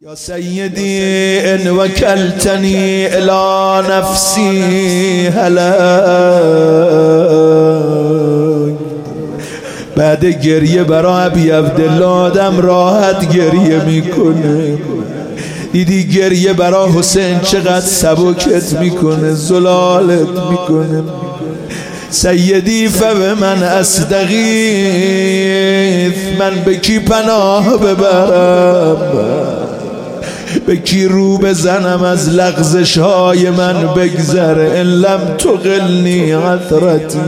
یا سیدی ان وکلتنی الی نفسی هلک. بعد گریه برای ابی عبدالله آدم راحت گریه میکنه. دیدی گریه برای حسین چقدر سبکت میکنه، زلالت میکنه. سیدی فبمن استغیث، من به کی پناه ببرم، به کی رو بزنم از لغزش های من بگذره. ان لم تقلنی عثرتی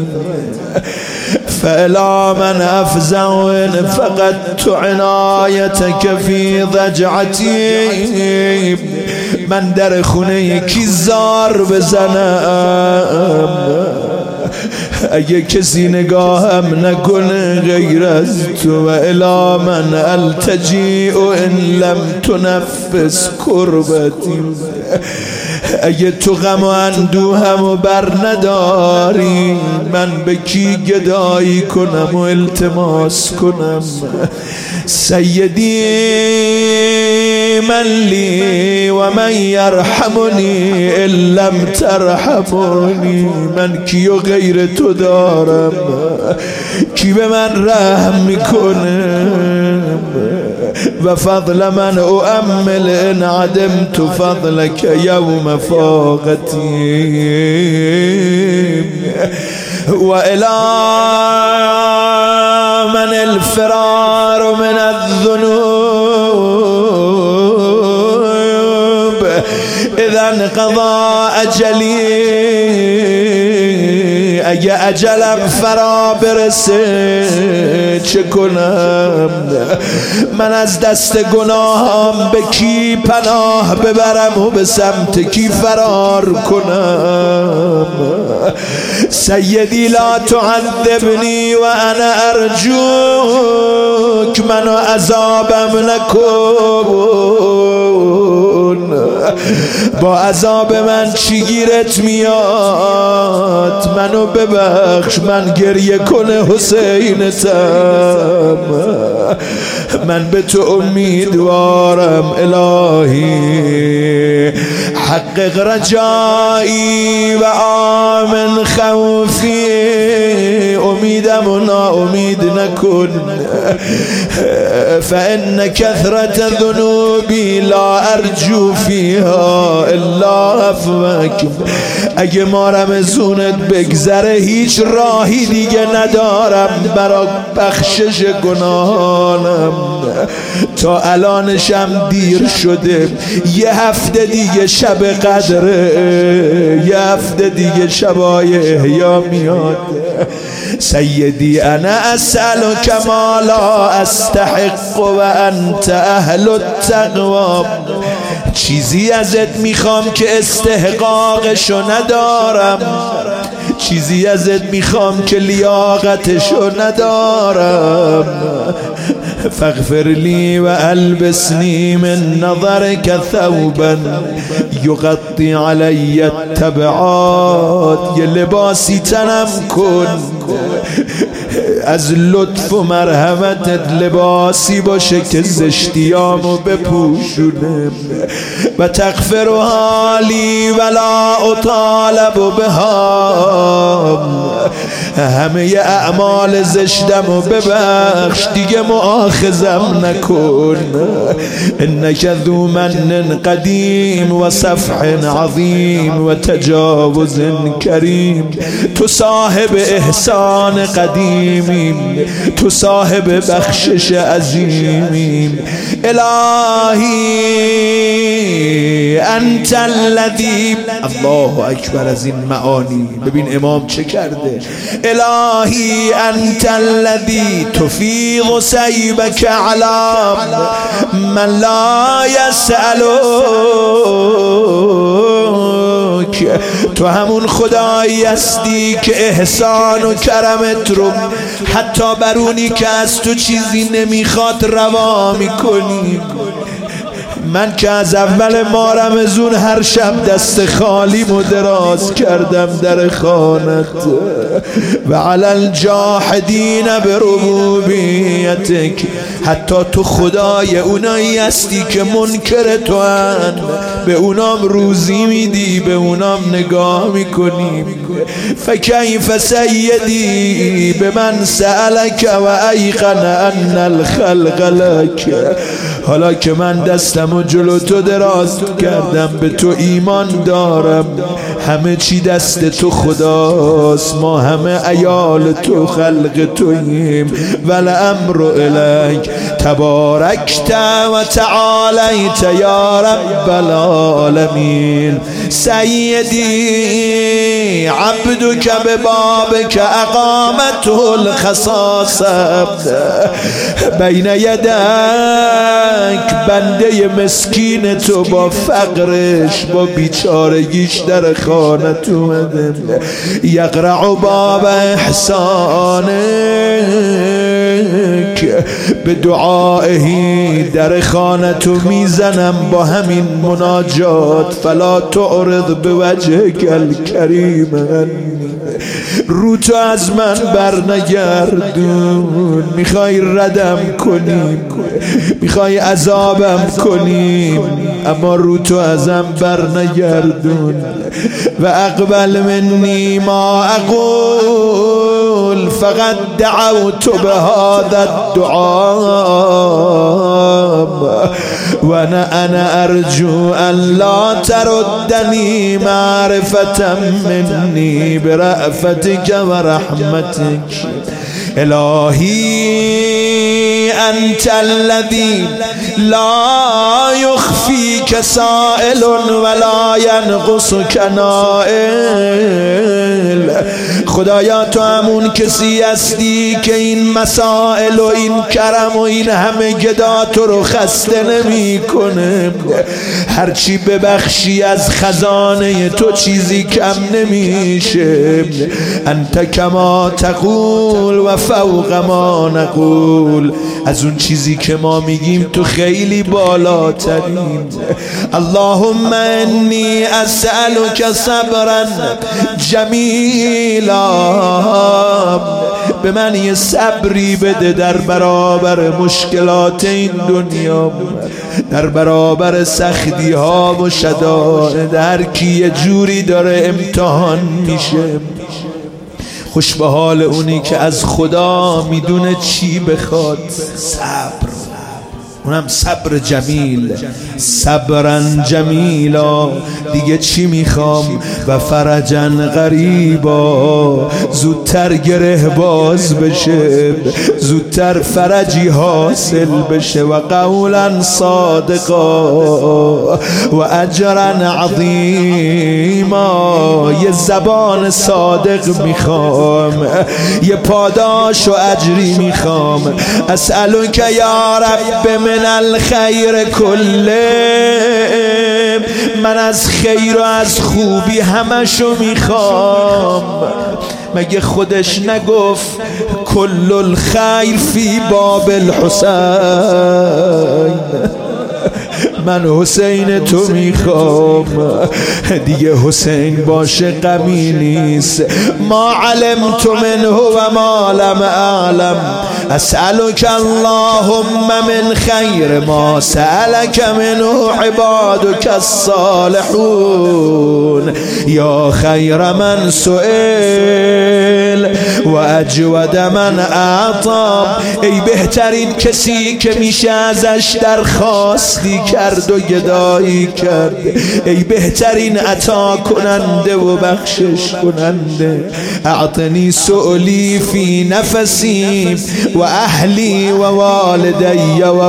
فالی من افزع فقدت عنایتک فی ضجعتی. من در خونه یکی زار بزنم، اگه کسی نگاهم نکنه غیر از تو. و الی من التجیء ان لم تنفس کربتی. اگه تو غم و اندوهم بر نداری، من به کی گدایی کنم و التماس کنم. سیدی من لی و من یرحمنی ان لم ترحمنی. من کیو غیر تو دارم، کی به من رحم میکنه. و فضل من اؤمل ان عدمت فضلك یوم فاقتی. و الی من الفرار من الذنوب اذا انقضى اجلی. اگه اجلم فرا برسه چه کنم؟ من از دست گناهم به کی پناه ببرم و به سمت کی فرار کنم؟ سیدی لا تعذبنی و انا ارجوک، منو عذابم نکن. با عذاب من چی گیرت میاد؟ منو ببخش، من گریه کنه حسینتم. من به تو امیدوارم الهی. حقق رجایی و آمن خوفی. امیدم و ناامید نکن. فان کثرت ذنوبی لا ارجو فیها الا عفوک. اگه ما رمزونت بگذره هیچ راهی دیگه ندارم برای بخشش گناهانم. تا الانشم دیر شده، یه هفته دیگه شب قدره، یه هفته دیگه شبای احیا میاد. سیدی انا اسألک ما لا استحق و انت اهل التقوی. چیزی ازت میخوام که استحقاقشو ندارم، چیزی ازت میخوام که لیاقتشو ندارم. فاغفر لی و البسنی من نظرک ثوبا یغطی علی التبعات. یه لباسی تنم کن، از لطف و مرحمتت لباسی باشه که زشتیامو بپوشونه. و تغفر حالی ولا اطالب بها. همه اعمال زشتمو ببخش، دیگه مؤاخذم نکن. انک ذو من قدیم و صفح عظیم و تجاوز کریم. تو صاحب احسان قدیمیم، تو صاحب بخشش عظیمیم. الهی انت الذی. الله اکبر از این معانی. ببین امام چه کرده. الهی انت الذی تفیض سیبک علی من لا یسألک. تو همون خدایی هستی که احسان و کرمت رو حتی برونی که از تو چیزی نمیخواد روا میکنی. من که از اول ماه رمضان هر شب دست خالی دراز کردم در خانت و علی الجاحدین بربوبیتک، حتی تو خدای اونایی هستی که منکر تو هن، به اونام روزی میدی، به اونام نگاه میکنی. فکیف سیدی به من سألک و ایقن ان الخلق لک، حالا که من دستمو جلو تو دراز کردم، به تو ایمان دارم، همه چی دست تو خداست، ما همه عیال تو خلق توییم، والامر الیک تبارکت و تعالیت یا رب العالمین. سیدی عبدک ببابک اقامته الخصاصه بین یدک، بنده مسکین تو با فقرش با بیچارگیش در خانت اومده، یقرع باب احسانک، به دعائه در خانتو میزنم با همین مناجات، فلا تعرض بوجهک الکریم، رو تو از من برنگردون، میخوای ردم کنیم، میخوای عذابم کنیم، اما رو تو ازم برنگردون. و اقبل منی ما اقول فقد دعوت بهذا الدعاء و انا ارجو ان لا تردنی معرفة منی برأفتك و رحمتك. الهی انت الذی لا یخفیک سائل ولا ینقصک نائل. خدایا تو همون کسی هستی که این مسائل و این کرم و این همه گدا تو رو خسته نمی کنه، هرچی ببخشی از خزانه تو چیزی کم نمیشه. انت کما تقول و فوق ما نقول، از اون چیزی که ما میگیم تو خیلی بالاترین. اللهم انی اسألک صبرا جمیلا، به من یه صبری بده در برابر مشکلات این دنیا، در برابر سختی ها و شدائد. هر کی یه جوری داره امتحان میشه، خوش به حال اونی که از خدا میدونه چی بخواد. صبر، اونم صبر جمیل، صبرا جمیلا. دیگه چی میخوام؟ و فرجا غریبا، زودتر گره باز بشه، زودتر فرجی حاصل بشه. و قولا صادقا و اجرا عظیما، یه زبان صادق میخوام، یه پاداش و اجری میخوام. اسألک یا رب من الخیر کله، من از خیر و از خوبی همشو میخوام. مگه خودش نگفت کل الخیر فی باب الحسین؟ من حسین تو میخوام، دیگه حسین باشه غمی نیست. ما علمت منه و ما لم اعلم، اسألک اللهم من خیر ما سألک منه عبادک الصالحون. یا خیر من سئل و اجود من اعطا، ای بهترین کسی که میشه ازش درخواستی کرد و گدایی کرد، ای بهترین عطا کننده و بخشش کننده. اعطنی سؤلی فی نفسی و اهلی و والدی و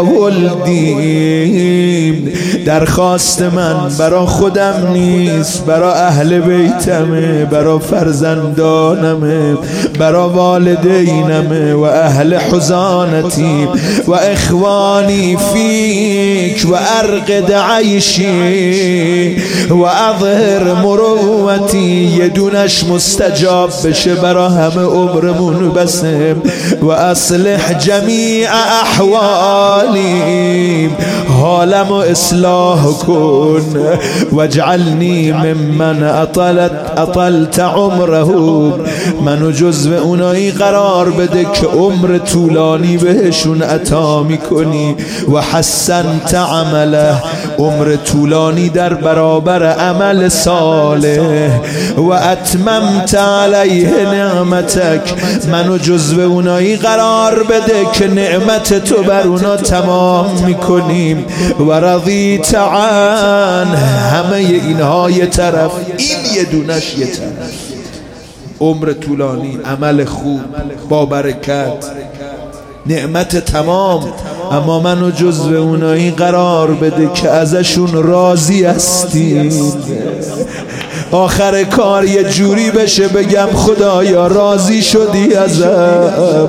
ولدی. درخواست من برا خودم نیست، برا اهل بیتمه، برا فرزندانمه، برا والدینمه و اهل حضانتی و اخوانی فیک و ارقد عیشی و اظهر مروتی. یه دونش مستجاب بشه برا همه عمرمون بسه. و اصلح جمیع احوالی، حالم و اصلاح اصلاح کن واجعلنی ممن اطلت عمره، منو جزو اونایی قرار بده که عمر طولانی بهشون عطا میکنی. و حسنت عمله، عمر طولانی در برابر عمل صالح. و اتممت علیه نعمتک، منو جزو اونایی قرار بده که نعمت تو بر اونا تمام میکنیم. و رضیت عنه، همه اینها یه طرف، این یه دونش یه طرف. عمر طولانی، عمل خوب با برکت، نعمت تمام، اما منو جزو اونایی قرار بده که ازشون راضی هستی. آخر کار یه جوری بشه بگم خدایا راضی شدی ازم.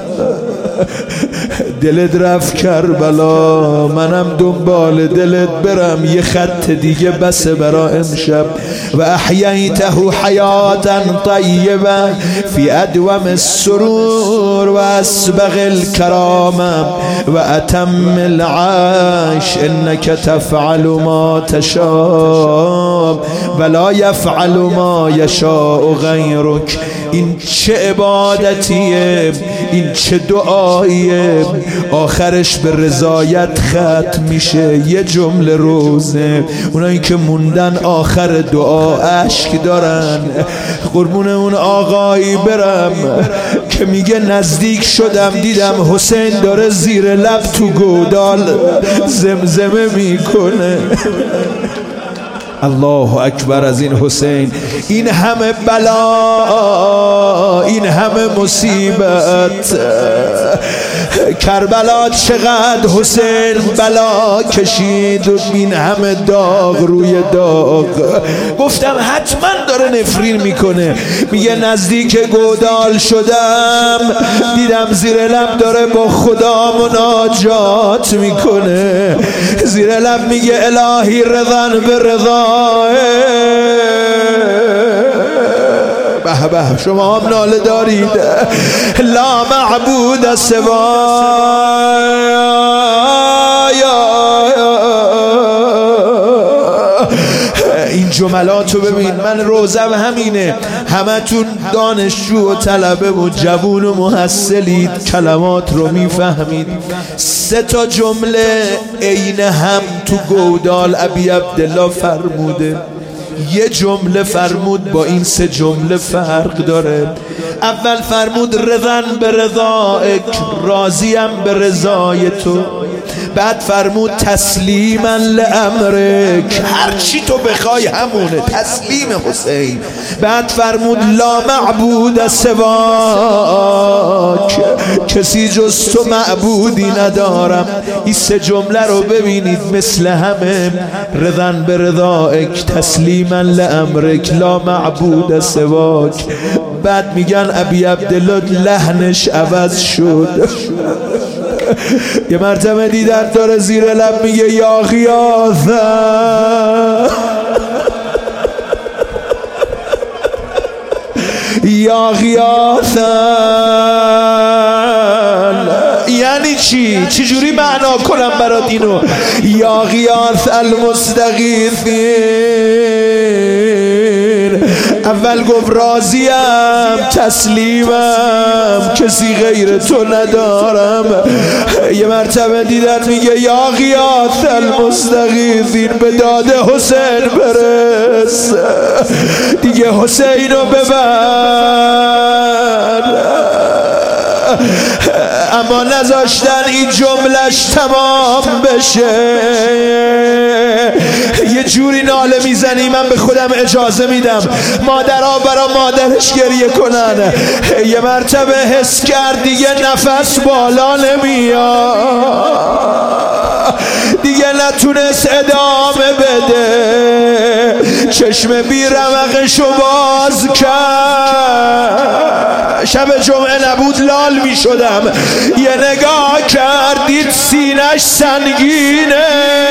دلت رفت کربلا، منم دنبال دلت برم، یه خط دیگه بسه برا امشب. و احییته حیاتا طیبه فی ادوم السرور و اسبغ الکرامه و اتم العیش، انک تفعل ما تشاء ولا یفعل ما یشاء غیرک. این چه عبادتیه، این چه دعاییه، آخرش به رضایت ختم میشه. یه جمله روزه، اونایی که موندن آخر دعا اشک دارن. قربون اون آقایی برم که میگه نزدیک شدم دیدم حسین داره زیر لب تو گودال زمزمه میکنه. الله اکبر از این حسین، این همه بلا، این همه مصیبت. کربلا چقدر حسین بلا کشید و این همه داغ روی داغ. گفتم حتما داره نفرین میکنه. میگه نزدیک گودال شدم دیدم زیر لب داره با خدا مناجات میکنه. زیر لب میگه الهی رضا به رضا. به به، شما هم ناله دارید. لا معبود سوای. این جملاتو ببین، من روزم همینه. همتون دانشجو و طلبه و جوون و محصلید، کلمات رو میفهمید. 3 تا جمله عین هم تو گودال ابی عبدالله فرموده. یه جمله فرمود با این 3 جمله فرق داره. اول فرمود رضا به رضایک، راضیم به رضای تو. بعد فرمود تسلیما لامرک، هر چی تو بخوای همونه، تسلیم حسین. بعد فرمود لا معبود سواک، کسی جز تو معبودی ندارم. این 3 جمله رو ببینید مثل همه. رضا به رضایک، تسلیما لامرک، لا معبود سواک. بعد میگن ابی عبدالله لحنش عوض شد. یه مرتبه دیدن داره زیر لب میگه یا غیاثا، یا غیاثا. یعنی چی؟ چجوری معنا کنم برات اینو؟ یا غیاث المستغیثین. اول گفت راضیم، تسلیمم، کسی غیر تو ندارم. یه مرتبه دیدن میگه یا غیاث المستغیثین، به داد حسین برس، دیگه حسین رو ببر. اما نذاشتن این جملش تمام بشه. یه جوری ناله میزنی من به خودم اجازه میدم مادرها برا مادرش گریه کنن. یه مرتبه حس کرد دیگه نفس بالا نمیاد، دیگه نتونست ادامه بده. چشم بی رمقشو باز کرد، شب جمعه نبود لال می شدم. یه نگاه کردید سینش سنگینه.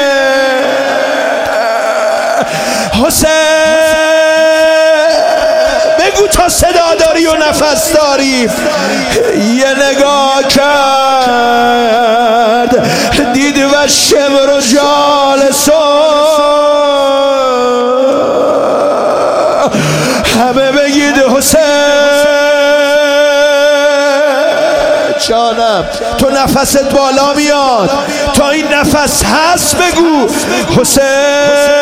حسین بگو تا صدا داری و نفس داری. یه نگاه کرد دید و شمر و جالسون جانم تو نفست بالا میاد، تا این نفس هست بگو حسین.